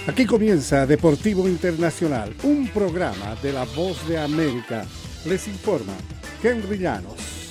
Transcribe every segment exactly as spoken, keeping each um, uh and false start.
Aquí comienza Deportivo Internacional, un programa de La Voz de América. Les informa Henry Llanos.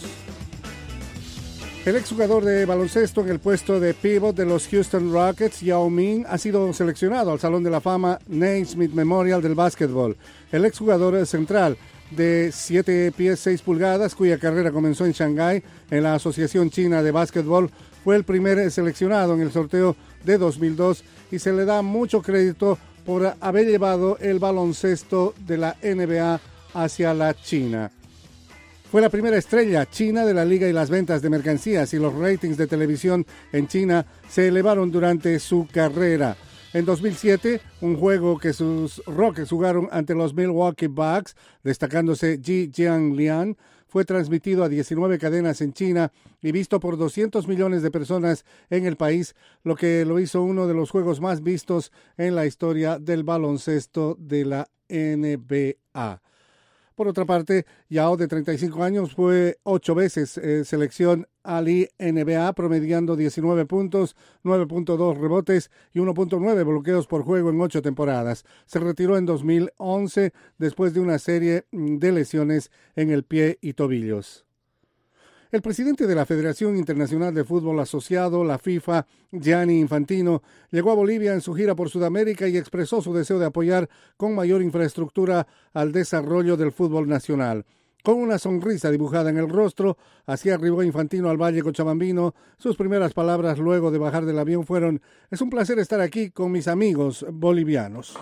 El exjugador de baloncesto en el puesto de pívot de los Houston Rockets, Yao Ming, ha sido seleccionado al Salón de la Fama Naismith Memorial del básquetbol. El exjugador central de siete pies seis pulgadas, cuya carrera comenzó en Shanghái en la Asociación China de Básquetbol, fue el primer seleccionado en el sorteo de dos mil dos y se le da mucho crédito por haber llevado el baloncesto de la N B A hacia la China. Fue la primera estrella china de la liga y las ventas de mercancías y los ratings de televisión en China se elevaron durante su carrera. En dos mil siete, un juego que sus Rockets jugaron ante los Milwaukee Bucks, destacándose Ji Jianlian, fue transmitido a diecinueve cadenas en China y visto por doscientos millones de personas en el país, lo que lo hizo uno de los juegos más vistos en la historia del baloncesto de la N B A. Por otra parte, Yao, de treinta y cinco años, fue ocho veces eh, selección All N B A, promediando diecinueve puntos, nueve punto dos rebotes y uno punto nueve bloqueos por juego en ocho temporadas. Se retiró en dos mil once después de una serie de lesiones en el pie y tobillos. El presidente de la Federación Internacional de Fútbol Asociado, la FIFA, Gianni Infantino, llegó a Bolivia en su gira por Sudamérica y expresó su deseo de apoyar con mayor infraestructura al desarrollo del fútbol nacional. Con una sonrisa dibujada en el rostro, así arribó Infantino al Valle Cochabambino. Sus primeras palabras luego de bajar del avión fueron: "Es un placer estar aquí con mis amigos bolivianos".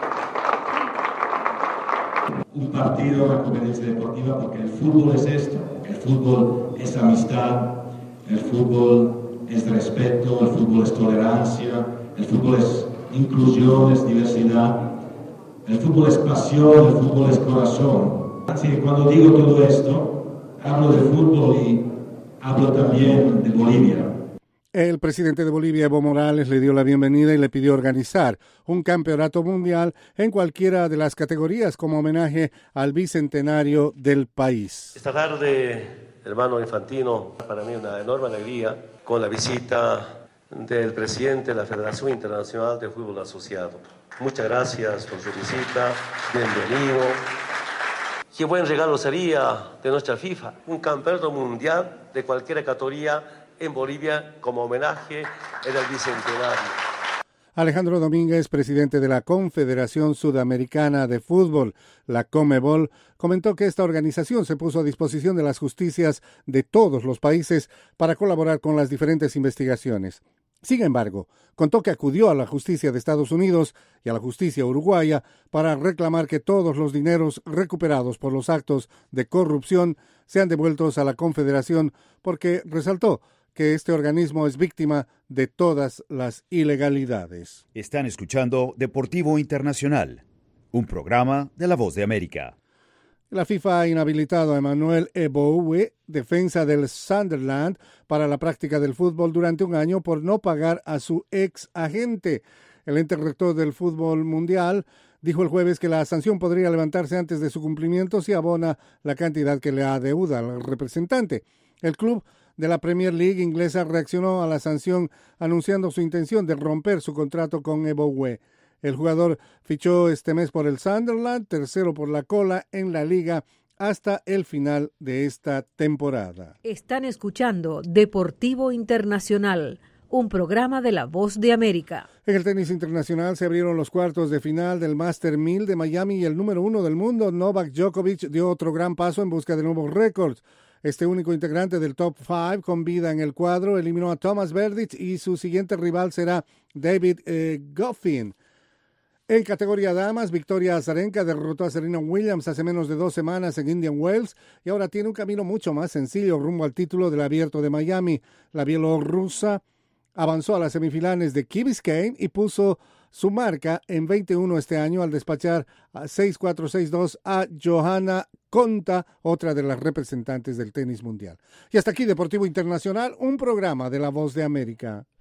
Un partido, una competencia deportiva, porque el fútbol es esto, el fútbol es amistad, el fútbol es respeto, el fútbol es tolerancia, el fútbol es inclusión, es diversidad, el fútbol es pasión, el fútbol es corazón. Así que cuando digo todo esto, hablo de fútbol y hablo también de Bolivia. El presidente de Bolivia, Evo Morales, le dio la bienvenida y le pidió organizar un campeonato mundial en cualquiera de las categorías como homenaje al bicentenario del país. Esta tarde, hermano Infantino, para mí una enorme alegría con la visita del presidente de la Federación Internacional de Fútbol Asociado. Muchas gracias por su visita, bienvenido. Qué buen regalo sería de nuestra FIFA, un campeonato mundial de cualquier categoría en Bolivia como homenaje en el bicentenario. Alejandro Domínguez, presidente de la Confederación Sudamericana de Fútbol, la Conmebol, comentó que esta organización se puso a disposición de las justicias de todos los países para colaborar con las diferentes investigaciones. Sin embargo, contó que acudió a la justicia de Estados Unidos y a la justicia uruguaya para reclamar que todos los dineros recuperados por los actos de corrupción sean devueltos a la Confederación, porque resaltó que este organismo es víctima de todas las ilegalidades. Están escuchando Deportivo Internacional, un programa de La Voz de América. La FIFA ha inhabilitado a Emmanuel Eboue, defensa del Sunderland, para la práctica del fútbol durante un año por no pagar a su ex agente. El ente rector del fútbol mundial dijo el jueves que la sanción podría levantarse antes de su cumplimiento si abona la cantidad que le adeuda al representante. El club de la Premier League inglesa reaccionó a la sanción anunciando su intención de romper su contrato con Eboue. El jugador fichó este mes por el Sunderland, tercero por la cola en la liga hasta el final de esta temporada. Están escuchando Deportivo Internacional, un programa de La Voz de América. En el tenis internacional se abrieron los cuartos de final del Master mil de Miami y el número uno del mundo, Novak Djokovic, dio otro gran paso en busca de nuevos récords. Este único integrante del top cinco con vida en el cuadro eliminó a Thomas Berdych y su siguiente rival será David eh, Goffin. En categoría damas, Victoria Azarenka derrotó a Serena Williams hace menos de dos semanas en Indian Wells y ahora tiene un camino mucho más sencillo rumbo al título del Abierto de Miami. La bielorrusa avanzó a las semifinales de Key Biscayne y puso su marca en veintiuno este año al despachar a seis cuatro seis dos a Johanna Konta, otra de las representantes del tenis mundial. Y hasta aquí Deportivo Internacional, un programa de La Voz de América.